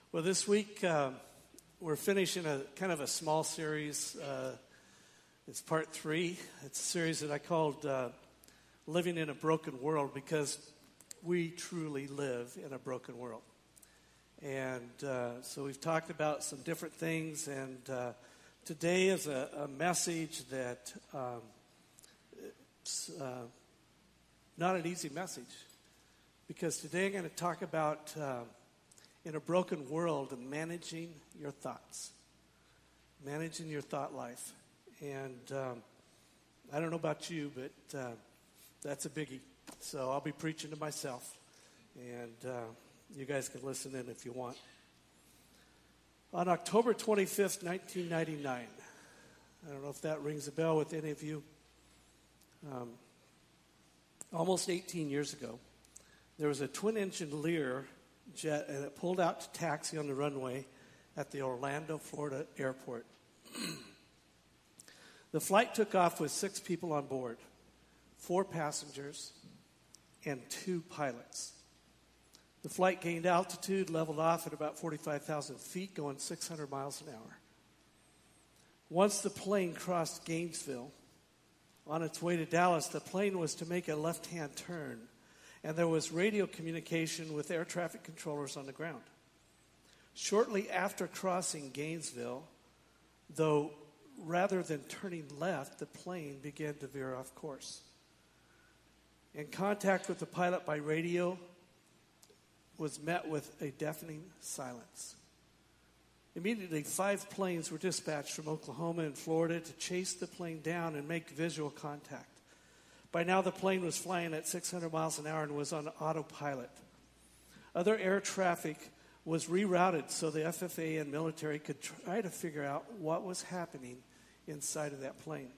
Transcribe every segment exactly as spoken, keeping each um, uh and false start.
Well, this week uh, we're finishing a kind of a small series. Uh, it's part three. It's a series that I called uh, Living in a Broken World, because we truly live in a broken world. And uh, so we've talked about some different things, and uh, today is a, a message that um, it's uh, not an easy message, because today I'm going to talk about uh, in a broken world, managing your thoughts, managing your thought life. And um, I don't know about you, but uh, that's a biggie. So I'll be preaching to myself, and uh, you guys can listen in if you want. On October twenty-fifth, nineteen ninety-nine, I don't know if that rings a bell with any of you, um, almost eighteen years ago, there was a twin-engine Lear jet, and it pulled out to taxi on the runway at the Orlando, Florida airport. The flight took off with six people on board, four passengers, and two pilots. The flight gained altitude, leveled off at about forty-five thousand feet, going six hundred miles an hour. Once the plane crossed Gainesville, on its way to Dallas, the plane was to make a left-hand turn, and there was radio communication with air traffic controllers on the ground. Shortly after crossing Gainesville, though, rather than turning left, the plane began to veer off course. In contact with the pilot by radio was met with a deafening silence. Immediately, five planes were dispatched from Oklahoma and Florida to chase the plane down and make visual contact. By now, the plane was flying at six hundred miles an hour and was on autopilot. Other air traffic was rerouted so the F F A and military could try to figure out what was happening inside of that plane.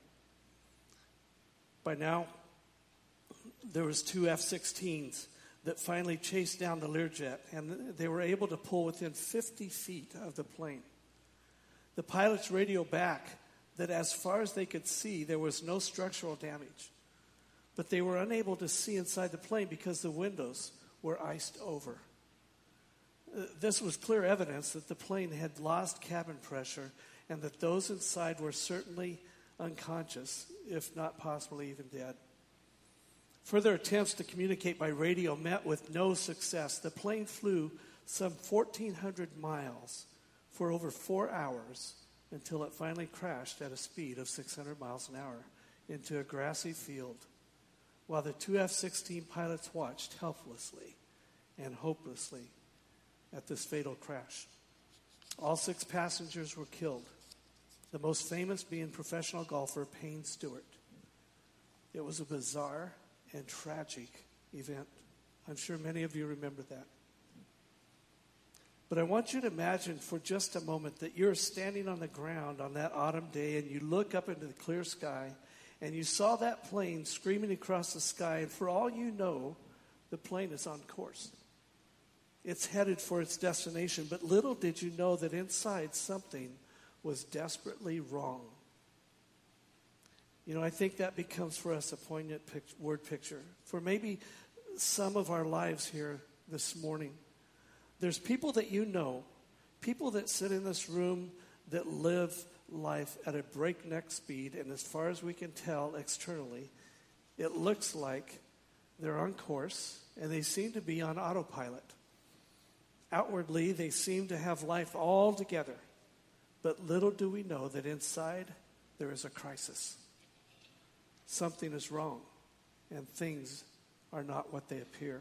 By now, there was two F sixteens that finally chased down the Learjet, and they were able to pull within fifty feet of the plane. The pilots radioed back that as far as they could see, there was no structural damage. But they were unable to see inside the plane because the windows were iced over. Uh, this was clear evidence that the plane had lost cabin pressure and that those inside were certainly unconscious, if not possibly even dead. Further attempts to communicate by radio met with no success. The plane flew some fourteen hundred miles for over four hours until it finally crashed at a speed of six hundred miles an hour into a grassy field, while the two F sixteen pilots watched helplessly and hopelessly at this fatal crash. All six passengers were killed, the most famous being professional golfer Payne Stewart. It was a bizarre and tragic event. I'm sure many of you remember that. But I want you to imagine for just a moment that you're standing on the ground on that autumn day and you look up into the clear sky and you saw that plane screaming across the sky, and for all you know, the plane is on course. It's headed for its destination, but little did you know that inside something was desperately wrong. You know, I think that becomes for us a poignant pic- word picture. For maybe some of our lives here this morning, there's people that you know, people that sit in this room that live life at a breakneck speed, and as far as we can tell externally, it looks like they're on course, and they seem to be on autopilot. Outwardly, they seem to have life all together, but little do we know that inside there is a crisis. Something is wrong, and things are not what they appear.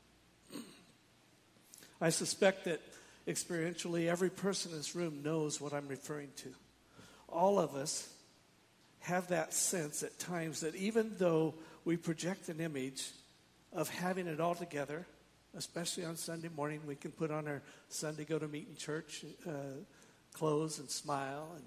I suspect that experientially every person in this room knows what I'm referring to. All of us have that sense at times that even though we project an image of having it all together, especially on Sunday morning, we can put on our Sunday go to meeting church uh, clothes and smile, and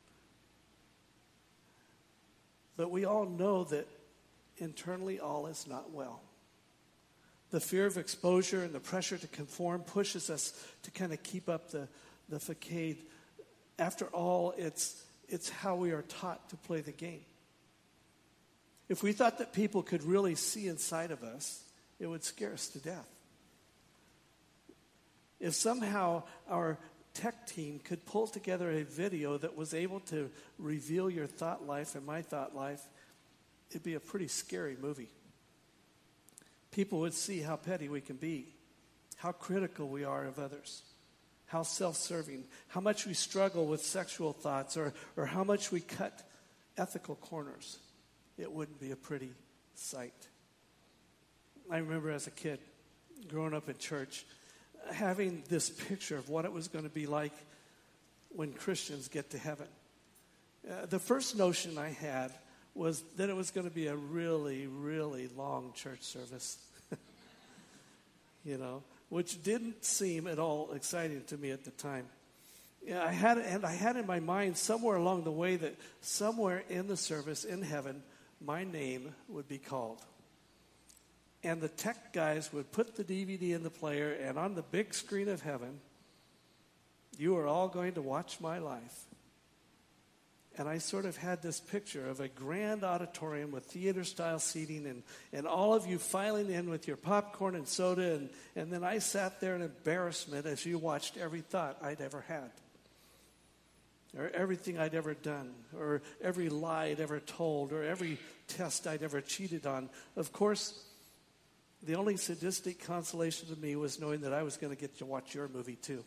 but we all know that internally all is not well. The fear of exposure and the pressure to conform pushes us to kind of keep up the, the facade. After all, it's it's how we are taught to play the game. If we thought that people could really see inside of us, it would scare us to death. if somehow our tech team could pull together a video that was able to reveal your thought life and my thought life, it'd be a pretty scary movie. People would see how petty we can be, how critical we are of others, how self-serving, how much we struggle with sexual thoughts, or, or how much we cut ethical corners. It wouldn't be a pretty sight. I remember as a kid, growing up in church, having this picture of what it was going to be like when Christians get to heaven. Uh, the first notion I had was that it was going to be a really, really long church service, you know, which didn't seem at all exciting to me at the time. Yeah, I had, and I had in my mind somewhere along the way that somewhere in the service in heaven, my name would be called. And the tech guys would put the D V D in the player, and on the big screen of heaven, you are all going to watch my life. And I sort of had this picture of a grand auditorium with theater-style seating, and, and all of you filing in with your popcorn and soda, and, and then I sat there in embarrassment as you watched every thought I'd ever had, or everything I'd ever done, or every lie I'd ever told, or every test I'd ever cheated on. Of course, the only sadistic consolation to me was knowing that I was going to get to watch your movie too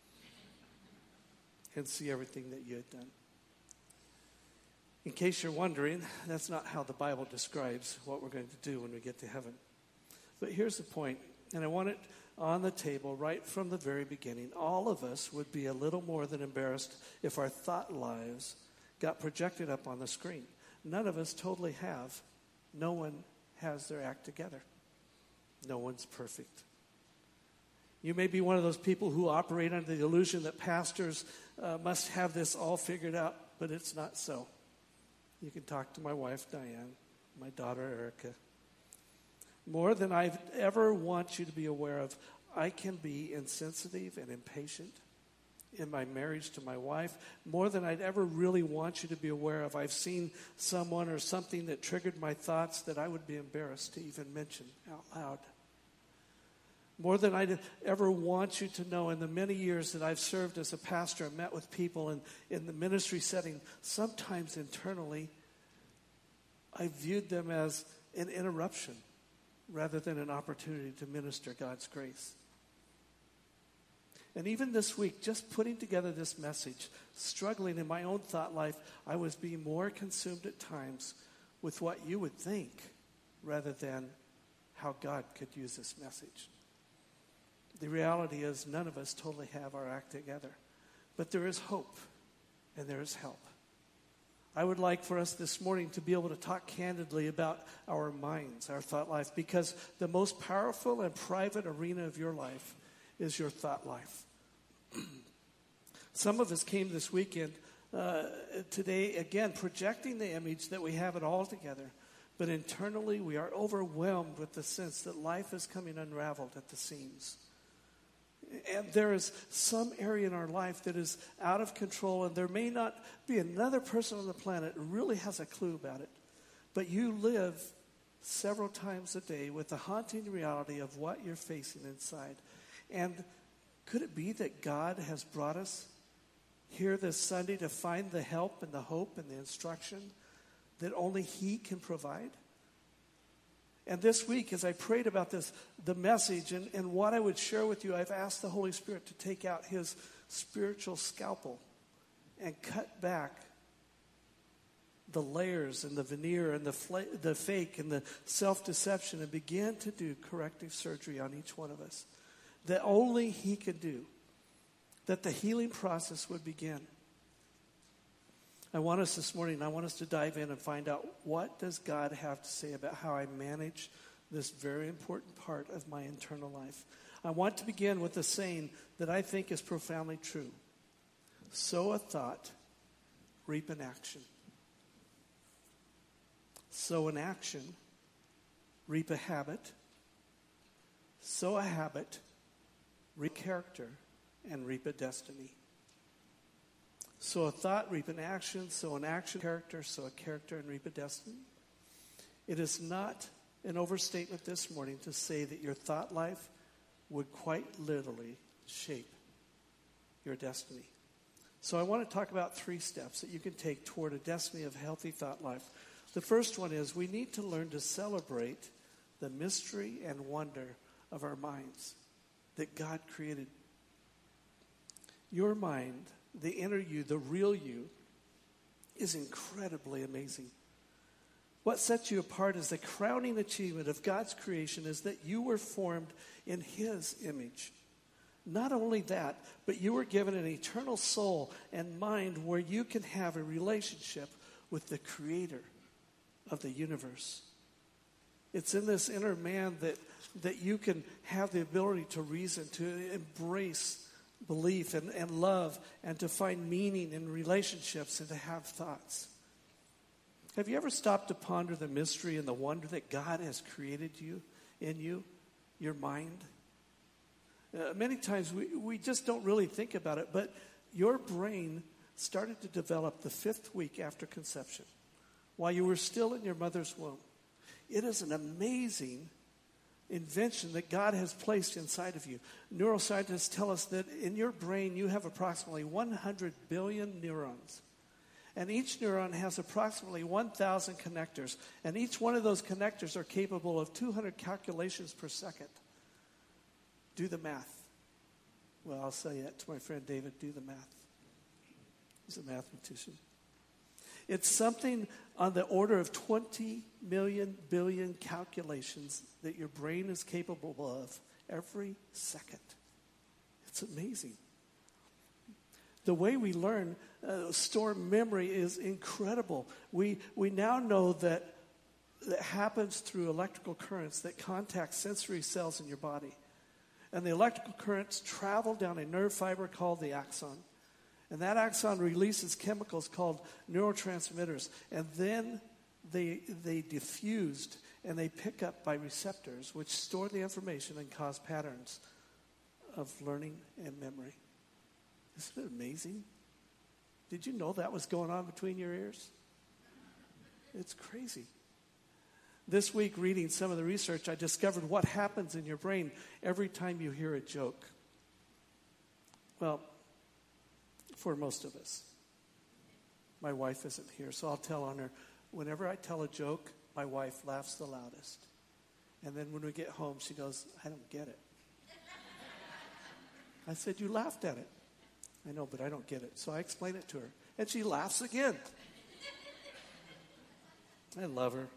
and see everything that you had done. In case you're wondering, that's not how the Bible describes what we're going to do when we get to heaven. But here's the point, and I want it on the table right from the very beginning. All of us would be a little more than embarrassed if our thought lives got projected up on the screen. None of us totally have. No one has their act together. No one's perfect. You may be one of those people who operate under the illusion that pastors uh, must have this all figured out, but it's not so. You can talk to my wife, Diane, my daughter, Erica. More than I ever want you to be aware of, I can be insensitive and impatient in my marriage to my wife. More than I'd ever really want you to be aware of, I've seen someone or something that triggered my thoughts that I would be embarrassed to even mention out loud. More than I'd ever want you to know, in the many years that I've served as a pastor and met with people in, in the ministry setting, sometimes internally, I viewed them as an interruption rather than an opportunity to minister God's grace. And even this week, just putting together this message, struggling in my own thought life, I was being more consumed at times with what you would think rather than how God could use this message. The reality is none of us totally have our act together. But there is hope and there is help. I would like for us this morning to be able to talk candidly about our minds, our thought life, because the most powerful and private arena of your life is your thought life. Some of us came this weekend, uh, today, again, projecting the image that we have it all together. But internally, we are overwhelmed with the sense that life is coming unraveled at the seams. And there is some area in our life that is out of control, and there may not be another person on the planet who really has a clue about it. But you live several times a day with the haunting reality of what you're facing inside. And could it be that God has brought us here this Sunday to find the help and the hope and the instruction that only He can provide? And this week, as I prayed about this, the message and, and what I would share with you, I've asked the Holy Spirit to take out His spiritual scalpel and cut back the layers and the veneer and the, fla- the fake and the self-deception and begin to do corrective surgery on each one of us that only He could do, that the healing process would begin. I want us this morning, I want us to dive in and find out, what does God have to say about how I manage this very important part of my internal life? I want to begin with a saying that I think is profoundly true. Sow a thought, reap an action. Sow an action, reap a habit. Sow a habit, reap character, and reap a destiny. Sow a thought, reap an action, sow an action, character, sow a character, and reap a destiny. It is not an overstatement this morning to say that your thought life would quite literally shape your destiny. So I want to talk about three steps that you can take toward a destiny of healthy thought life. The first one is we need to learn to celebrate the mystery and wonder of our minds that God created. Your mind, the inner you, the real you, is incredibly amazing. What sets you apart as the crowning achievement of God's creation is that you were formed in His image. Not only that, but you were given an eternal soul and mind where you can have a relationship with the Creator of the universe. It's in this inner man that, that you can have the ability to reason, to embrace belief and, and love, and to find meaning in relationships and to have thoughts. Have you ever stopped to ponder the mystery and the wonder that God has created you in you, your mind? Uh, many times we, we just don't really think about it, but your brain started to develop the fifth week after conception, while you were still in your mother's womb. It is an amazing invention that God has placed inside of you. Neuroscientists tell us that in your brain you have approximately one hundred billion neurons. And each neuron has approximately one thousand connectors. And each one of those connectors are capable of two hundred calculations per second. Do the math. Well, I'll say it to my friend David, do the math. He's a mathematician. It's something on the order of twenty million billion calculations that your brain is capable of every second. It's amazing. The way we learn, uh, store memory is incredible. We we now know that that happens through electrical currents that contact sensory cells in your body. And the electrical currents travel down a nerve fiber called the axon. And that axon releases chemicals called neurotransmitters. And then they they diffused and they pick up by receptors, which store the information and cause patterns of learning and memory. Isn't it amazing? Did you know that was going on between your ears? It's crazy. This week, reading some of the research, I discovered what happens in your brain every time you hear a joke. Well, for most of us. My wife isn't here, so I'll tell on her. Whenever I tell a joke, my wife laughs the loudest. And then when we get home, she goes, I don't get it. I said, you laughed at it. I know, but I don't get it. So I explain it to her. And she laughs again. I love her.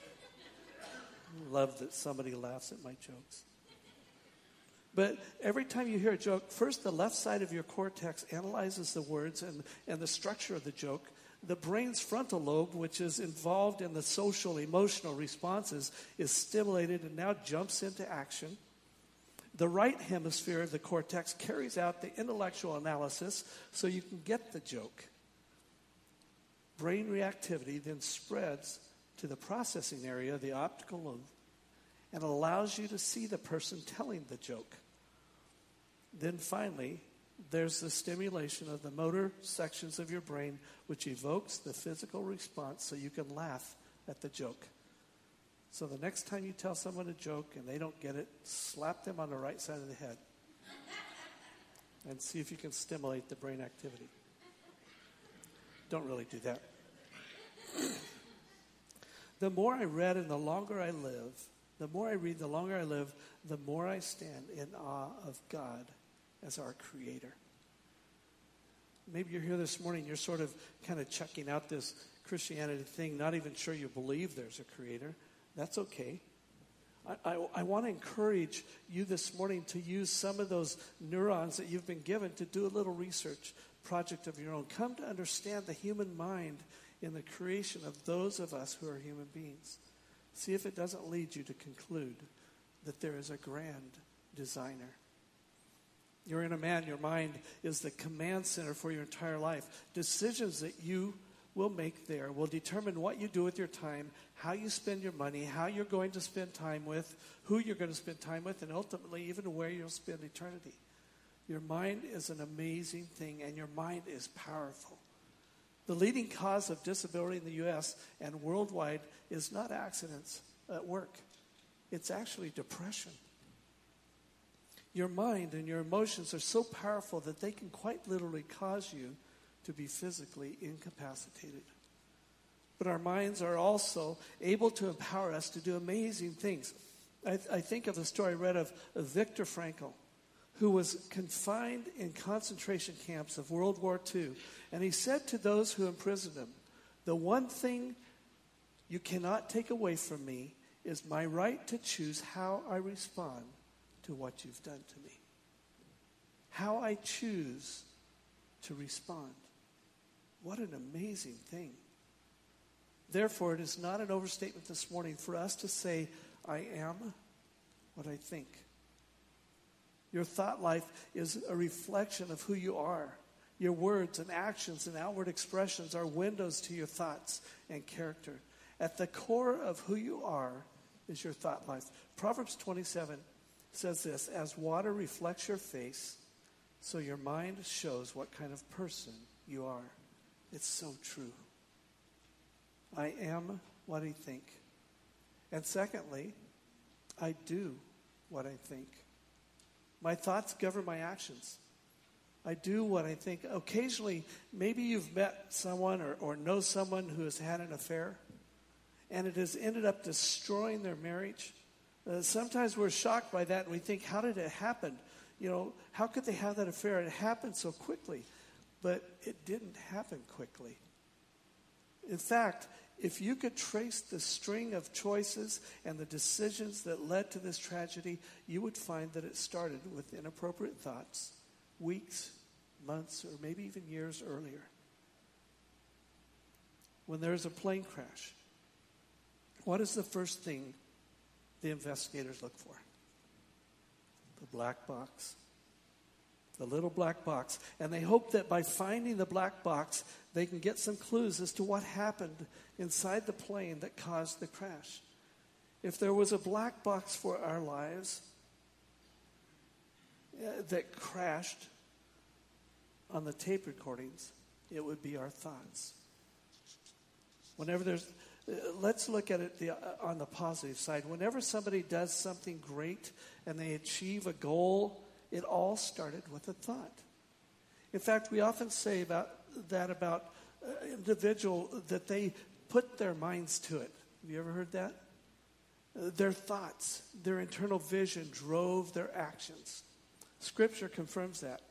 I love that somebody laughs at my jokes. But every time you hear a joke, first the left side of your cortex analyzes the words and, and the structure of the joke. The brain's frontal lobe, which is involved in the social, emotional responses, is stimulated and now jumps into action. The right hemisphere of the cortex carries out the intellectual analysis so you can get the joke. Brain reactivity then spreads to the processing area of the optical lobe and allows you to see the person telling the joke. Then finally, there's the stimulation of the motor sections of your brain, which evokes the physical response so you can laugh at the joke. So the next time you tell someone a joke and they don't get it, slap them on the right side of the head and see if you can stimulate the brain activity. Don't really do that. The more I read and the longer I live, the more I read, the longer I live, the more I stand in awe of God as our Creator. Maybe you're here this morning, you're sort of kind of checking out this Christianity thing, not even sure you believe there's a Creator. That's okay. I, I, I want to encourage you this morning to use some of those neurons that you've been given to do a little research project of your own. Come to understand the human mind in the creation of those of us who are human beings. See if it doesn't lead you to conclude that there is a grand designer. You're in a man, your mind is the command center for your entire life. Decisions that you will make there will determine what you do with your time, how you spend your money, how you're going to spend time with, who you're going to spend time with, and ultimately even where you'll spend eternity. Your mind is an amazing thing, and your mind is powerful. The leading cause of disability in the U S and worldwide is not accidents at work. It's actually depression. Your mind and your emotions are so powerful that they can quite literally cause you to be physically incapacitated. But our minds are also able to empower us to do amazing things. I, I think of the story I read of, of Viktor Frankl, who was confined in concentration camps of World War Two. And he said to those who imprisoned him, "The one thing you cannot take away from me is my right to choose how I respond to what you've done to me." How I choose to respond. What an amazing thing. Therefore, it is not an overstatement this morning for us to say, I am what I think. Your thought life is a reflection of who you are. Your words and actions and outward expressions are windows to your thoughts and character. At the core of who you are is your thought life. Proverbs twenty-seven says this, "As water reflects your face, so your mind shows what kind of person you are." It's so true. I am what I think. And secondly, I do what I think. My thoughts govern my actions. I do what I think. Occasionally, maybe you've met someone or, or know someone who has had an affair, and it has ended up destroying their marriage. Uh, sometimes we're shocked by that, and we think, how did it happen? You know, how could they have that affair? It happened so quickly. But it didn't happen quickly. In fact, if you could trace the string of choices and the decisions that led to this tragedy, you would find that it started with inappropriate thoughts, weeks, months, or maybe even years earlier. When there's a plane crash, what is the first thing the investigators look for? The black box. The little black box. And they hope that by finding the black box, they can get some clues as to what happened inside the plane that caused the crash. If there was a black box for our lives uh, that crashed on the tape recordings, it would be our thoughts. Whenever there's, uh, let's look at it the, uh, on the positive side. Whenever somebody does something great and they achieve a goal, it all started with a thought. In fact, we often say about that about an individual that they put their minds to it. Have you ever heard that? Uh, their thoughts, their internal vision drove their actions. Scripture confirms that.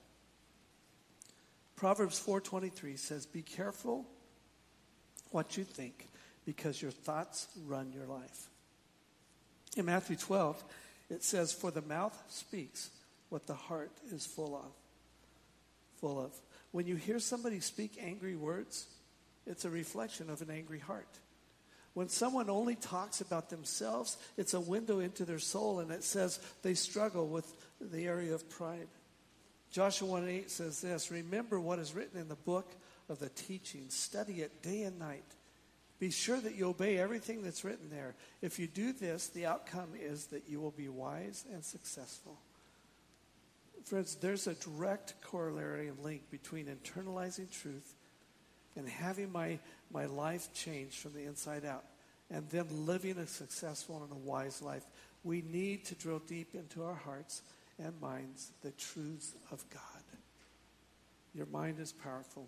Proverbs four twenty-three says, "Be careful what you think, because your thoughts run your life." In Matthew twelve, it says, "For the mouth speaks what the heart is full of." Full of. When you hear somebody speak angry words, it's a reflection of an angry heart. When someone only talks about themselves, it's a window into their soul, and it says they struggle with the area of pride. Joshua one eight says this, "Remember what is written in the book of the teaching. Study it day and night. Be sure that you obey everything that's written there. If you do this, the outcome is that you will be wise and successful." Friends, there's a direct corollary and link between internalizing truth and having my, my life changed from the inside out, and then living a successful and a wise life. We need to drill deep into our hearts and minds the truths of God. Your mind is powerful.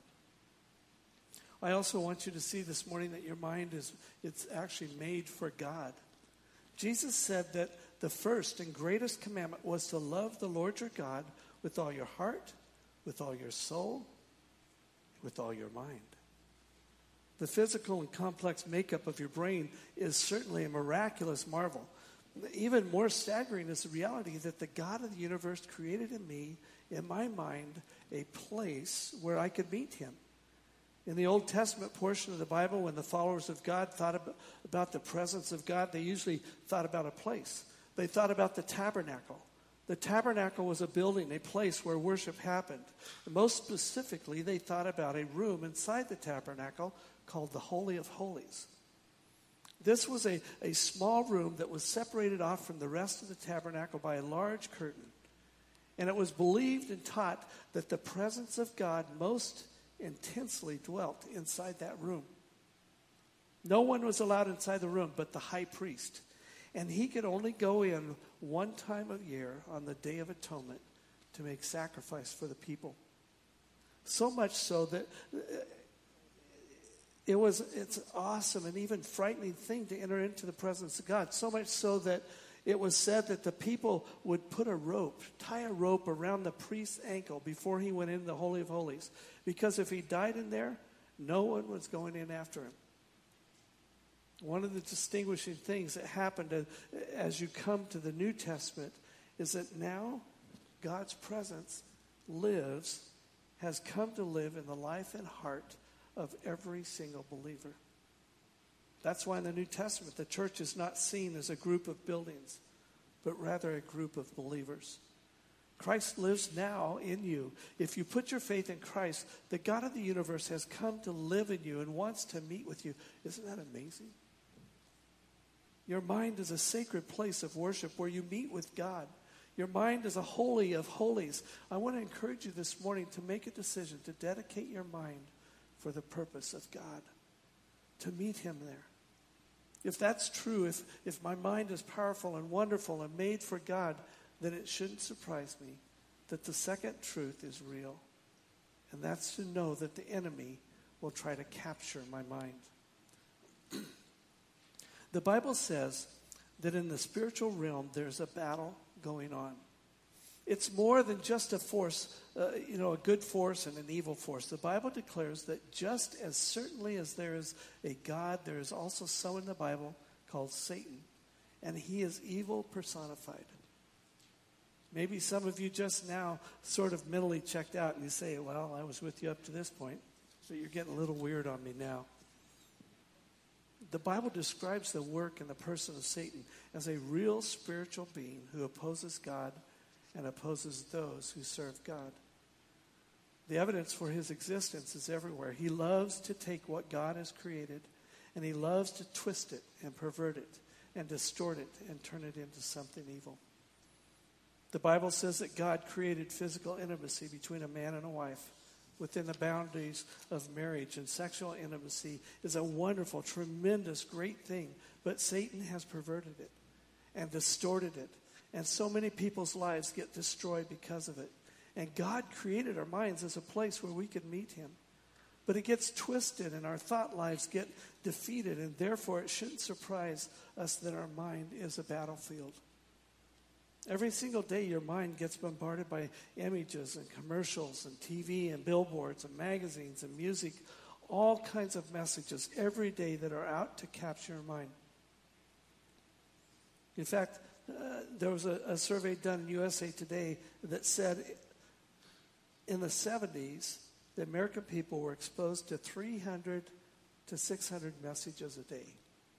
I also want you to see this morning that your mind is it's actually made for God. Jesus said that the first and greatest commandment was to love the Lord your God with all your heart, with all your soul, with all your mind. The physical and complex makeup of your brain is certainly a miraculous marvel. Even more staggering is the reality that the God of the universe created in me, in my mind, a place where I could meet him. In the Old Testament portion of the Bible, when the followers of God thought about the presence of God, they usually thought about a place. They thought about the tabernacle. The tabernacle was a building, a place where worship happened. And most specifically, they thought about a room inside the tabernacle called the Holy of Holies. This was a, a small room that was separated off from the rest of the tabernacle by a large curtain. And it was believed and taught that the presence of God most intensely dwelt inside that room. No one was allowed inside the room but the high priest. And he could only go in one time a year on the Day of Atonement to make sacrifice for the people. So much so that it was, it's awesome and even frightening thing to enter into the presence of God. So much so that it was said that the people would put a rope, tie a rope around the priest's ankle before he went into the Holy of Holies. Because if he died in there, no one was going in after him. One of the distinguishing things that happened as you come to the New Testament is that now God's presence lives, has come to live in the life and heart of every single believer. That's why in the New Testament, the church is not seen as a group of buildings, but rather a group of believers. Christ lives now in you. If you put your faith in Christ, the God of the universe has come to live in you and wants to meet with you. Isn't that amazing? Your mind is a sacred place of worship where you meet with God. Your mind is a holy of holies. I want to encourage you this morning to make a decision to dedicate your mind for the purpose of God, to meet him there. If that's true, if, if my mind is powerful and wonderful and made for God, then it shouldn't surprise me that the second truth is real. And that's to know that the enemy will try to capture my mind. The Bible says that in the spiritual realm, there's a battle going on. It's more than just a force, uh, you know, a good force and an evil force. The Bible declares that just as certainly as there is a God, there is also someone in the Bible called Satan, and he is evil personified. Maybe some of you just now sort of mentally checked out and you say, well, I was with you up to this point, so you're getting a little weird on me now. The Bible describes the work and the person of Satan as a real spiritual being who opposes God and opposes those who serve God. The evidence for his existence is everywhere. He loves to take what God has created, and he loves to twist it and pervert it and distort it and turn it into something evil. The Bible says that God created physical intimacy between a man and a wife within the boundaries of marriage, and sexual intimacy is a wonderful, tremendous, great thing, but Satan has perverted it and distorted it. And so many people's lives get destroyed because of it. And God created our minds as a place where we could meet him. But it gets twisted and our thought lives get defeated. And therefore it shouldn't surprise us that our mind is a battlefield. Every single day your mind gets bombarded by images and commercials and T V and billboards and magazines and music. All kinds of messages every day that are out to capture your mind. In fact, Uh, there was a, a survey done in U S A Today that said in the seventies, the American people were exposed to three hundred to six hundred messages a day.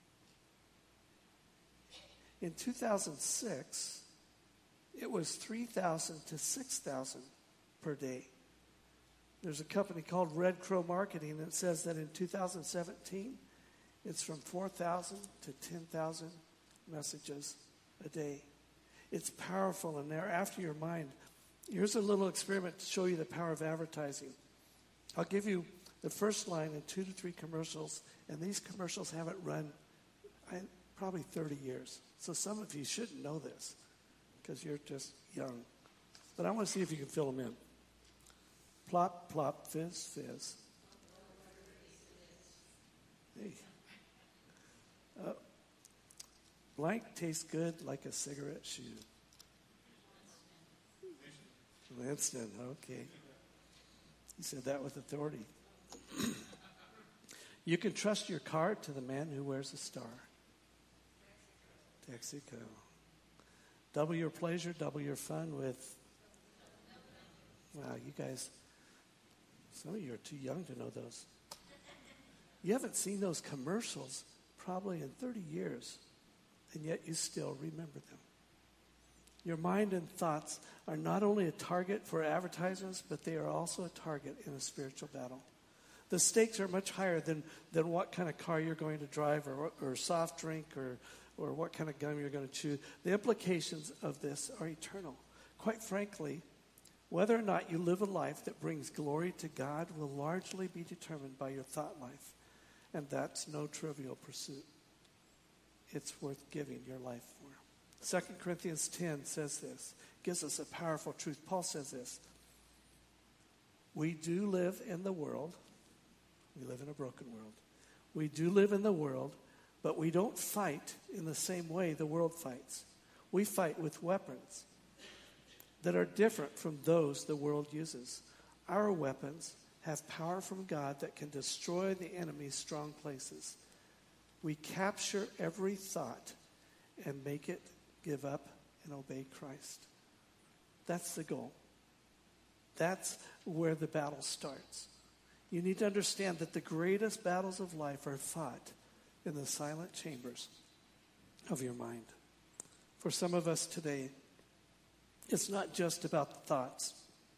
In two thousand six, it was three thousand to six thousand per day. There's a company called Red Crow Marketing that says that in two thousand seventeen, it's from four thousand to ten thousand messages a day. It's powerful, and they're after your mind. Here's a little experiment to show you the power of advertising. I'll give you the first line in two to three commercials, and these commercials haven't run I, probably thirty years. So some of you shouldn't know this because you're just young. But I want to see if you can fill them in. Plop, plop, fizz, fizz. Hey. Uh, Blank tastes good like a cigarette shoe. Winston, okay. He said that with authority. You can trust your car to the man who wears a star. Texaco. Double your pleasure, double your fun with... Wow, you guys, some of you are too young to know those. You haven't seen those commercials probably in thirty years. And yet you still remember them. Your mind and thoughts are not only a target for advertisers, but they are also a target in a spiritual battle. The stakes are much higher than, than what kind of car you're going to drive or, or soft drink or, or what kind of gum you're going to chew. The implications of this are eternal. Quite frankly, whether or not you live a life that brings glory to God will largely be determined by your thought life. And that's no trivial pursuit. It's worth giving your life for. Second Corinthians ten says this, gives us a powerful truth. Paul says this, we do live in the world. We live in a broken world. We do live in the world, but we don't fight in the same way the world fights. We fight with weapons that are different from those the world uses. Our weapons have power from God that can destroy the enemy's strong places. We capture every thought and make it give up and obey Christ. That's the goal. That's where the battle starts. You need to understand that the greatest battles of life are fought in the silent chambers of your mind. For some of us today, it's not just about the thoughts,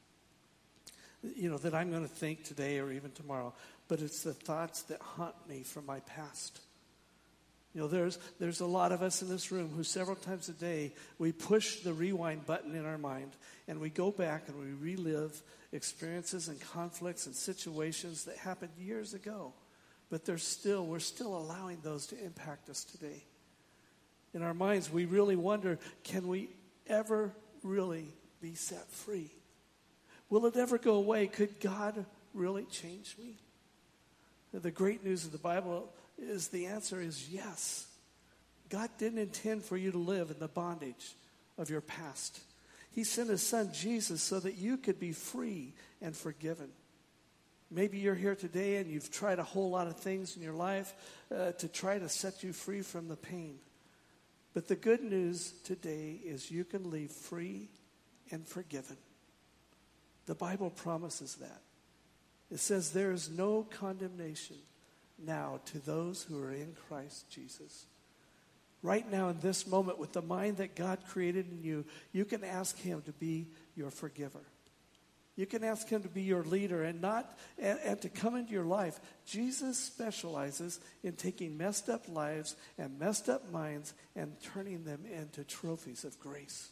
you know, that I'm going to think today or even tomorrow, but it's the thoughts that haunt me from my past. You know, there's there's a lot of us in this room who several times a day, we push the rewind button in our mind and we go back and we relive experiences and conflicts and situations that happened years ago. But there's still, we're still allowing those to impact us today. In our minds, we really wonder, can we ever really be set free? Will it ever go away? Could God really change me? The great news of the Bible is the answer is yes. God didn't intend for you to live in the bondage of your past. He sent his son Jesus so that you could be free and forgiven. Maybe you're here today and you've tried a whole lot of things in your life uh, to try to set you free from the pain. But the good news today is you can leave free and forgiven. The Bible promises that. It says there is no condemnation now to those who are in Christ Jesus. Right now in this moment, with the mind that God created in you, you can ask him to be your forgiver. You can ask him to be your leader and not and, and to come into your life. Jesus specializes in taking messed up lives and messed up minds and turning them into trophies of grace.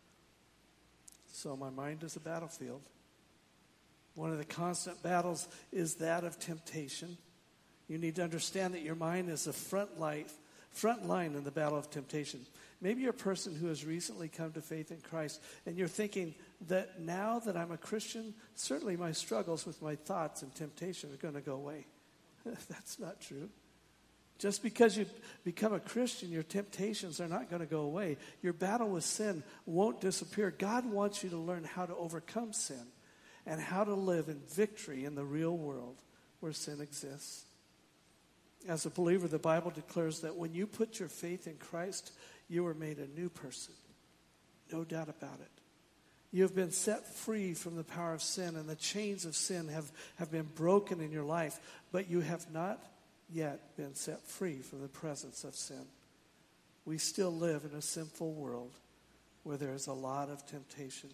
So my mind is a battlefield. One of the constant battles is that of temptation. You need to understand that your mind is the front line, front line in the battle of temptation. Maybe you're a person who has recently come to faith in Christ, and you're thinking that now that I'm a Christian, certainly my struggles with my thoughts and temptation are going to go away. That's not true. Just because you become a Christian, your temptations are not going to go away. Your battle with sin won't disappear. God wants you to learn how to overcome sin and how to live in victory in the real world where sin exists. As a believer, the Bible declares that when you put your faith in Christ, you are made a new person. No doubt about it. You have been set free from the power of sin, and the chains of sin have, have been broken in your life, but you have not yet been set free from the presence of sin. We still live in a sinful world where there is a lot of temptation.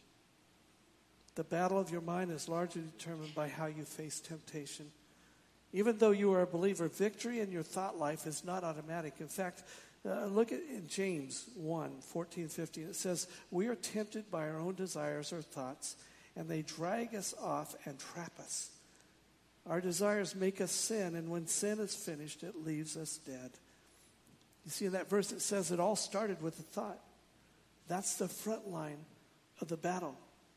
The battle of your mind is largely determined by how you face temptation. Even though you are a believer, victory in your thought life is not automatic. In fact, uh, look at in James one, fourteen, fifteen. It says, we are tempted by our own desires or thoughts, and they drag us off and trap us. Our desires make us sin, and when sin is finished, it leaves us dead. You see in that verse, it says it all started with a thought. That's the front line of the battle.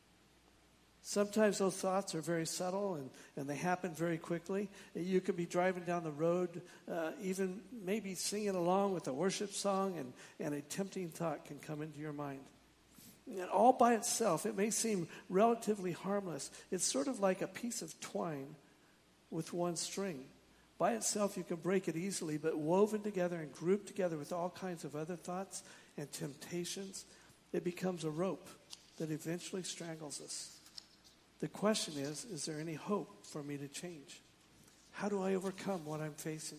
Sometimes those thoughts are very subtle and, and they happen very quickly. You could be driving down the road, uh, even maybe singing along with a worship song, and, and a tempting thought can come into your mind. And all by itself, it may seem relatively harmless. It's sort of like a piece of twine with one string. By itself, you can break it easily, but woven together and grouped together with all kinds of other thoughts and temptations, it becomes a rope that eventually strangles us. The question is, is there any hope for me to change? How do I overcome what I'm facing?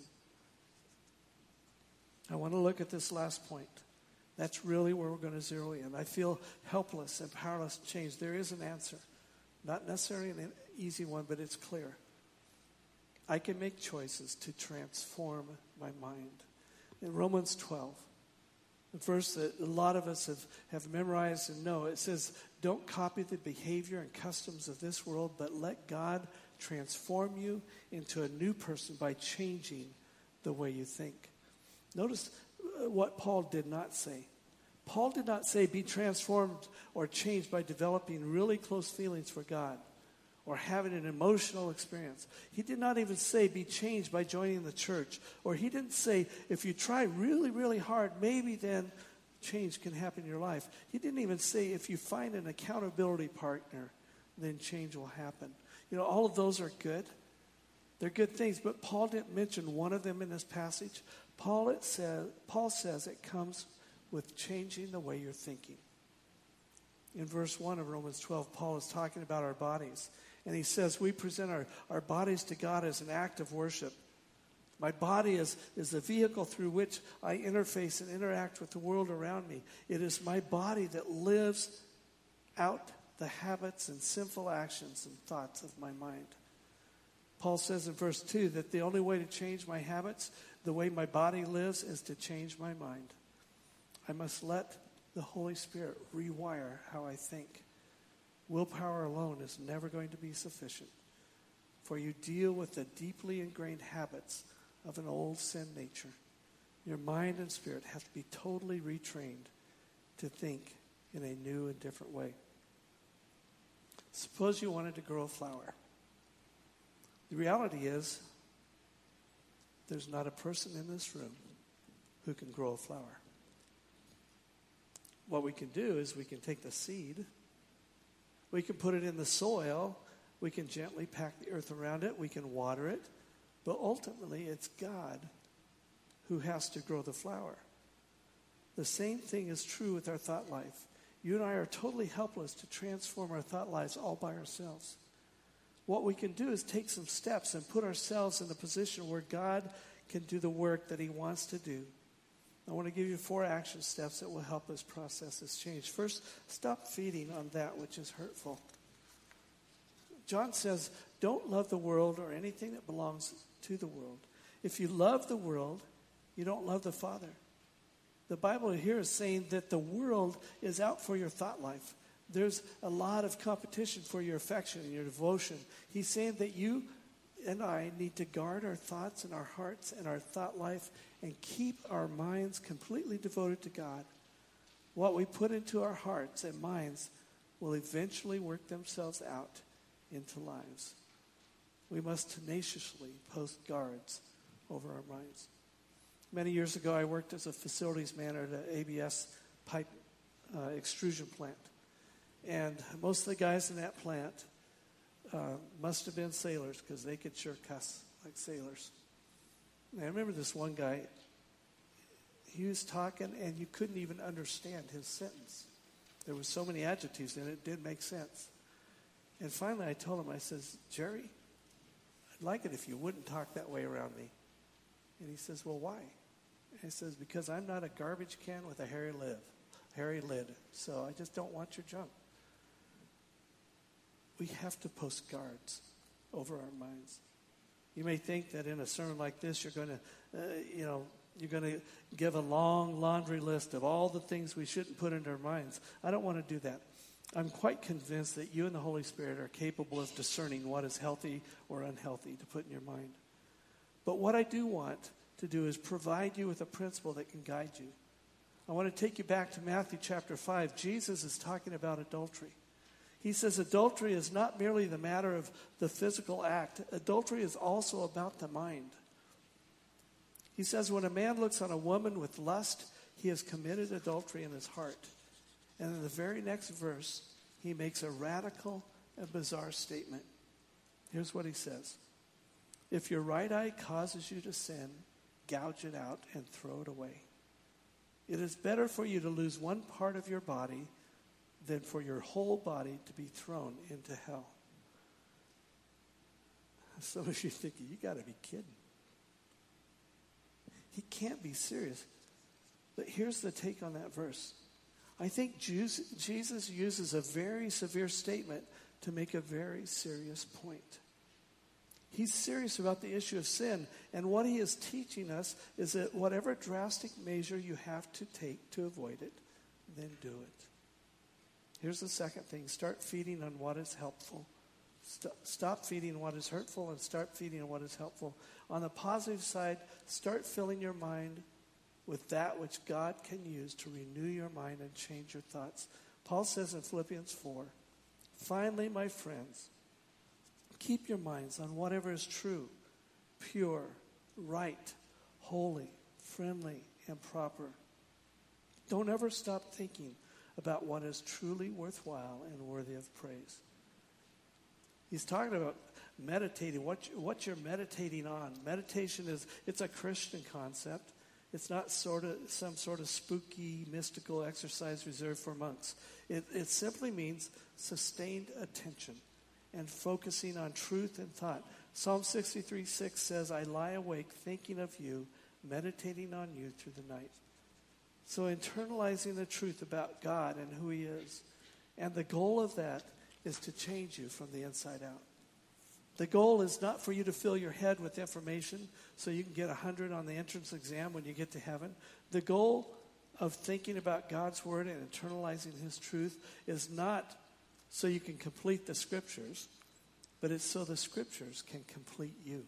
I want to look at this last point. That's really where we're going to zero in. I feel helpless and powerless to change. There is an answer. Not necessarily an easy one, but it's clear. I can make choices to transform my mind. In Romans twelve, a verse that a lot of us have, have memorized and know, it says, don't copy the behavior and customs of this world, but let God transform you into a new person by changing the way you think. Notice what Paul did not say. Paul did not say be transformed or changed by developing really close feelings for God or having an emotional experience. He did not even say be changed by joining the church. Or he didn't say if you try really, really hard, maybe then change can happen in your life. He didn't even say if you find an accountability partner, then change will happen. You know, all of those are good. They're good things, but Paul didn't mention one of them in this passage. Paul, it says, Paul says it comes with changing the way you're thinking. In verse one of Romans twelve, Paul is talking about our bodies. And he says we present our, our bodies to God as an act of worship. My body is, is the vehicle through which I interface and interact with the world around me. It is my body that lives out the habits and sinful actions and thoughts of my mind. Paul says in verse two that the only way to change my habits, the way my body lives, is to change my mind. I must let the Holy Spirit rewire how I think. Willpower alone is never going to be sufficient, for you deal with the deeply ingrained habits of an old sin nature. Your mind and spirit have to be totally retrained to think in a new and different way. Suppose you wanted to grow a flower. The reality is, there's not a person in this room who can grow a flower. What we can do is we can take the seed, we can put it in the soil, we can gently pack the earth around it, we can water it, but ultimately it's God who has to grow the flower. The same thing is true with our thought life. You and I are totally helpless to transform our thought lives all by ourselves. What we can do is take some steps and put ourselves in the position where God can do the work that he wants to do. I want to give you four action steps that will help us process this change. First, stop feeding on that which is hurtful. John says, don't love the world or anything that belongs to the world. If you love the world, you don't love the Father. The Bible here is saying that the world is out for your thought life. There's a lot of competition for your affection and your devotion. He's saying that you and I need to guard our thoughts and our hearts and our thought life and keep our minds completely devoted to God. What we put into our hearts and minds will eventually work themselves out into lives. We must tenaciously post guards over our minds. Many years ago, I worked as a facilities manager at an A B S pipe uh, extrusion plant. And most of the guys in that plant uh, must have been sailors because they could sure cuss like sailors. And I remember this one guy, he was talking and you couldn't even understand his sentence. There were so many adjectives in it, it didn't make sense. And finally I told him, I says, Jerry, I'd like it if you wouldn't talk that way around me. And he says, well, why? And he says, because I'm not a garbage can with a hairy lid, hairy lid. So I just don't want your junk. We have to post guards over our minds. You may think that in a sermon like this, you're going to, uh, you know, you're going to give a long laundry list of all the things we shouldn't put into our minds. I don't want to do that. I'm quite convinced that you and the Holy Spirit are capable of discerning what is healthy or unhealthy to put in your mind. But what I do want to do is provide you with a principle that can guide you. I want to take you back to Matthew chapter five. Jesus is talking about adultery. He says adultery is not merely the matter of the physical act. Adultery is also about the mind. He says when a man looks on a woman with lust, he has committed adultery in his heart. And in the very next verse, he makes a radical and bizarre statement. Here's what he says. If your right eye causes you to sin, gouge it out and throw it away. It is better for you to lose one part of your body than for your whole body to be thrown into hell. Some of you thinking, you got to be kidding. He can't be serious. But here's the take on that verse. I think Jesus uses a very severe statement to make a very serious point. He's serious about the issue of sin. And what he is teaching us is that whatever drastic measure you have to take to avoid it, then do it. Here's the second thing. Start feeding on what is helpful. St- stop feeding on what is hurtful and start feeding on what is helpful. On the positive side, start filling your mind with that which God can use to renew your mind and change your thoughts. Paul says in Philippians four, finally, my friends, keep your minds on whatever is true, pure, right, holy, friendly, and proper. Don't ever stop thinking about what is truly worthwhile and worthy of praise. He's talking about meditating, what, you, what you're meditating on. Meditation is, it's a Christian concept. It's not sort of some sort of spooky, mystical exercise reserved for monks. It, it simply means sustained attention and focusing on truth and thought. Psalm sixty-three six says, I lie awake thinking of you, meditating on you through the night. So internalizing the truth about God and who he is. And the goal of that is to change you from the inside out. The goal is not for you to fill your head with information so you can get one hundred on the entrance exam when you get to heaven. The goal of thinking about God's word and internalizing his truth is not so you can complete the scriptures, but it's so the scriptures can complete you.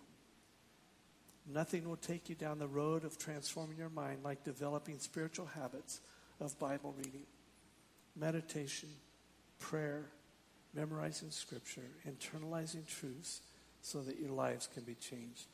Nothing will take you down the road of transforming your mind like developing spiritual habits of Bible reading, meditation, prayer, memorizing scripture, internalizing truths so that your lives can be changed.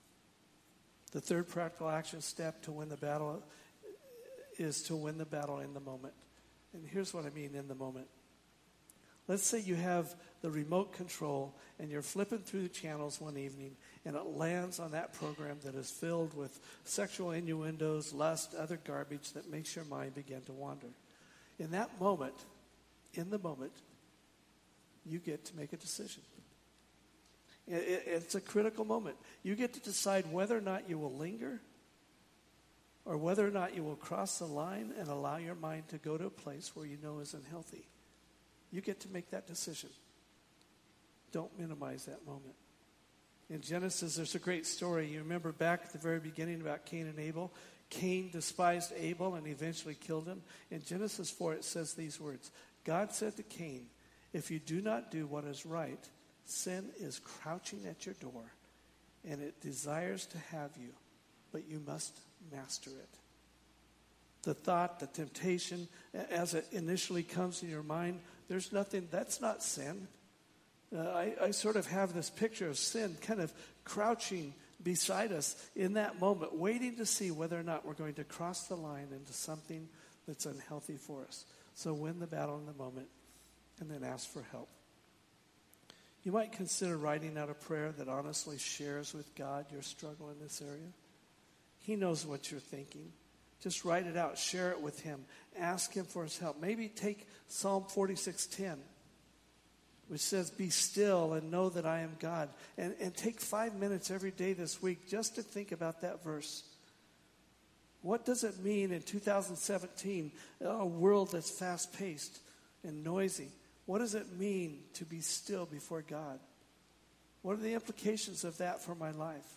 The third practical action step to win the battle is to win the battle in the moment. And here's what I mean in the moment. Let's say you have the remote control and you're flipping through the channels one evening and it lands on that program that is filled with sexual innuendos, lust, other garbage that makes your mind begin to wander. In that moment, in the moment, you get to make a decision. It's a critical moment. You get to decide whether or not you will linger or whether or not you will cross the line and allow your mind to go to a place where you know is unhealthy. You get to make that decision. Don't minimize that moment. In Genesis, there's a great story. You remember back at the very beginning about Cain and Abel. Cain despised Abel and eventually killed him. In Genesis four, it says these words. God said to Cain, if you do not do what is right, sin is crouching at your door, and it desires to have you, but you must master it. The thought, the temptation, as it initially comes in your mind, there's nothing, that's not sin. Uh, I, I sort of have this picture of sin kind of crouching beside us in that moment, waiting to see whether or not we're going to cross the line into something that's unhealthy for us. So win the battle in the moment and then ask for help. You might consider writing out a prayer that honestly shares with God your struggle in this area. He knows what you're thinking. Just write it out. Share it with him. Ask him for his help. Maybe take Psalm forty-six ten, which says, be still and know that I am God. And, and take five minutes every day this week just to think about that verse. What does it mean in two thousand seventeen, a world that's fast-paced and noisy? What does it mean to be still before God? What are the implications of that for my life?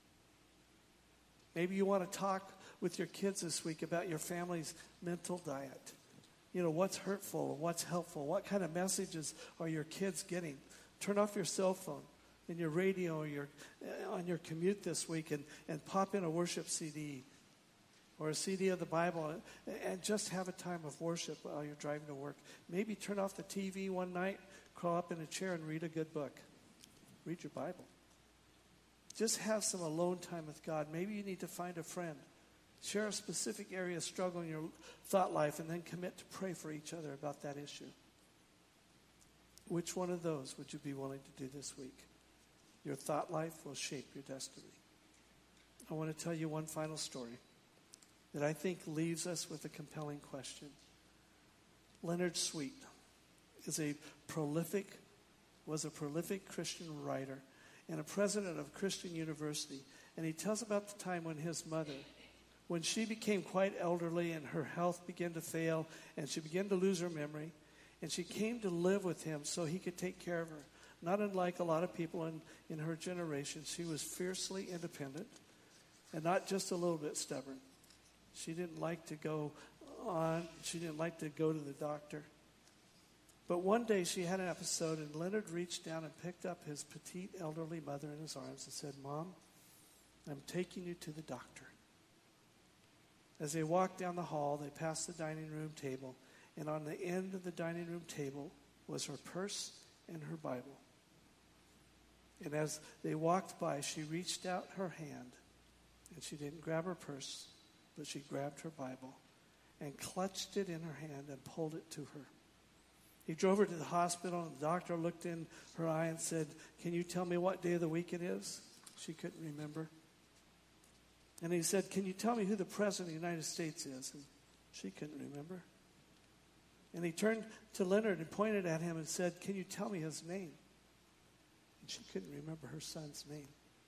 Maybe you want to talk with your kids this week about your family's mental diet. You know, what's hurtful, what's helpful, what kind of messages are your kids getting? Turn off your cell phone and your radio or your, on your commute this week and, and pop in a worship C D or a C D of the Bible and just have a time of worship while you're driving to work. Maybe turn off the T V one night, crawl up in a chair and read a good book. Read your Bible. Just have some alone time with God. Maybe you need to find a friend. Share a specific area of struggle in your thought life and then commit to pray for each other about that issue. Which one of those would you be willing to do this week? Your thought life will shape your destiny. I want to tell you one final story that I think leaves us with a compelling question. Leonard Sweet is a prolific, was a prolific Christian writer and a president of Christian University. And he tells about the time when his mother, when she became quite elderly and her health began to fail and she began to lose her memory, and she came to live with him so he could take care of her. Not unlike a lot of people in, in her generation, she was fiercely independent and not just a little bit stubborn. She didn't like to go on, she didn't like to go to the doctor. But one day she had an episode and Leonard reached down and picked up his petite elderly mother in his arms and said, Mom, I'm taking you to the doctor. As they walked down the hall, they passed the dining room table, and on the end of the dining room table was her purse and her Bible. And as they walked by, she reached out her hand, and she didn't grab her purse, but she grabbed her Bible and clutched it in her hand and pulled it to her. He drove her to the hospital, and the doctor looked in her eye and said, "Can you tell me what day of the week it is?" She couldn't remember. And he said, "Can you tell me who the President of the United States is?" And she couldn't remember. And he turned to Leonard and pointed at him and said, "Can you tell me his name?" And she couldn't remember her son's name.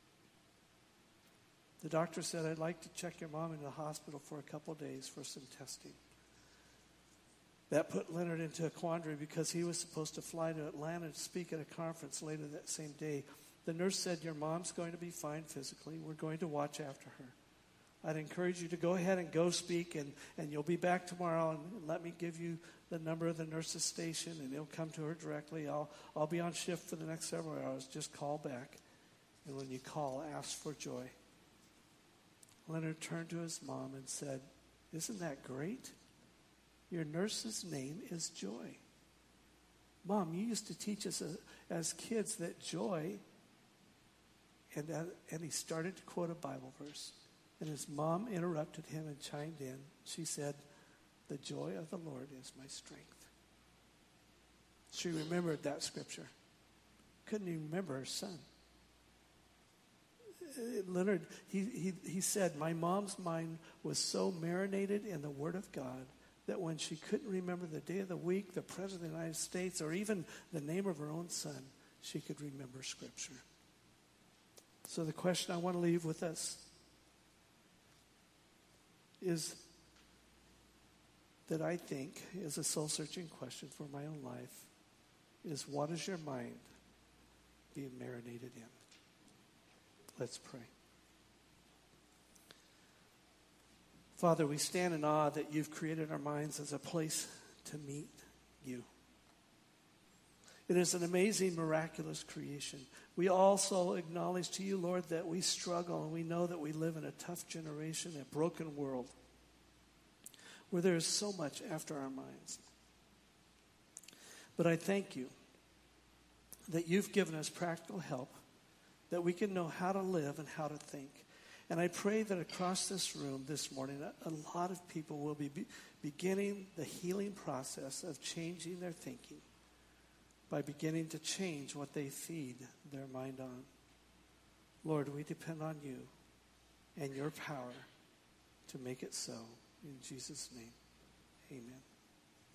The doctor said, "I'd like to check your mom into the hospital for a couple of days for some testing." That put Leonard into a quandary because he was supposed to fly to Atlanta to speak at a conference later that same day. The nurse said, "Your mom's going to be fine physically. We're going to watch after her. I'd encourage you to go ahead and go speak, and, and you'll be back tomorrow, and let me give you the number of the nurse's station, and it'll come to her directly. I'll, I'll be on shift for the next several hours. Just call back. And when you call, ask for Joy." Leonard turned to his mom and said, "Isn't that great? Your nurse's name is Joy. Mom, you used to teach us as, as kids that joy," and, uh, and he started to quote a Bible verse. And his mom interrupted him and chimed in. She said, "The joy of the Lord is my strength." She remembered that scripture. Couldn't even remember her son. Leonard, he, he, he said, "My mom's mind was so marinated in the Word of God that when she couldn't remember the day of the week, the President of the United States, or even the name of her own son, she could remember Scripture." So the question I want to leave with us is that I think is a soul-searching question for my own life is, what is your mind being marinated in? Let's pray. Father, we stand in awe that you've created our minds as a place to meet you. It is an amazing, miraculous creation. We also acknowledge to you, Lord, that we struggle, and we know that we live in a tough generation, a broken world, where there is so much after our minds. But I thank you that you've given us practical help, that we can know how to live and how to think. And I pray that across this room this morning, a, a lot of people will be, be beginning the healing process of changing their thinking by beginning to change what they feed their mind on. Lord, we depend on you and your power to make it so. In Jesus' name, amen.